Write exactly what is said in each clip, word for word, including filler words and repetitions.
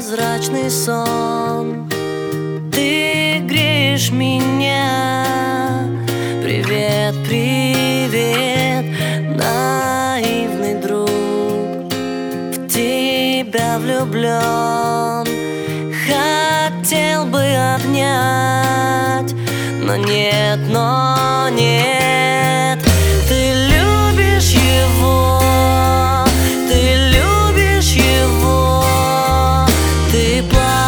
прозрачный сон. Ты греешь меня. Привет, привет, наивный друг. В тебя влюблен. Хотел бы обнять, но нет, но нет. Ты любишь его, ты любишь его. Ты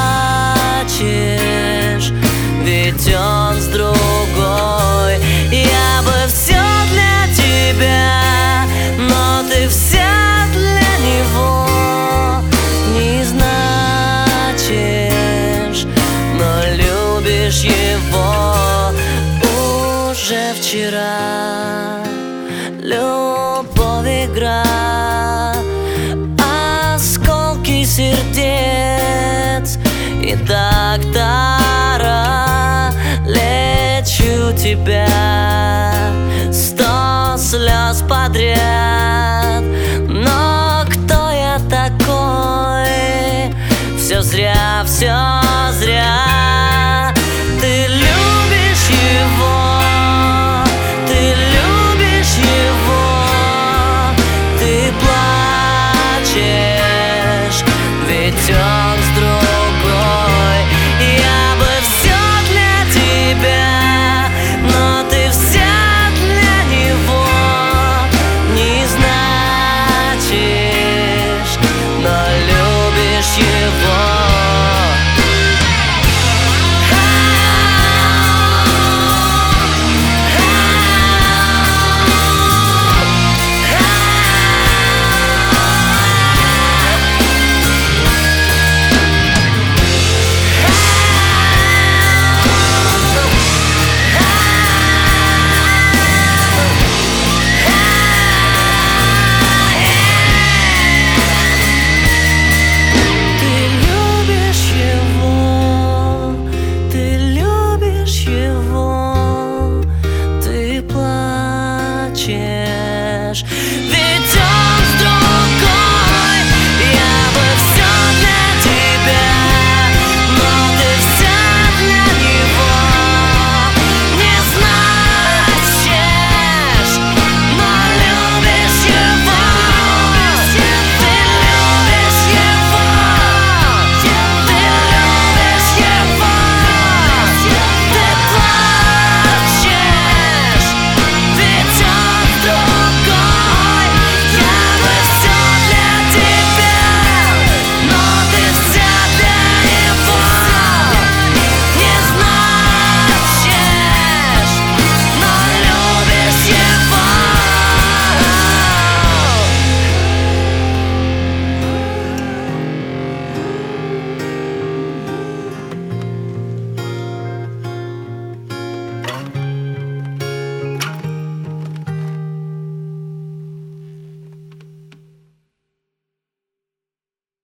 плачешь, ведь он с другой. Я бы все для тебя, но ты вся для него. Не значишь, но любишь его уже вчера. Любовь игра, осколки сердец. И так тара, лечу тебя. Сто слез подряд. Но кто я такой? Все зря, все зря.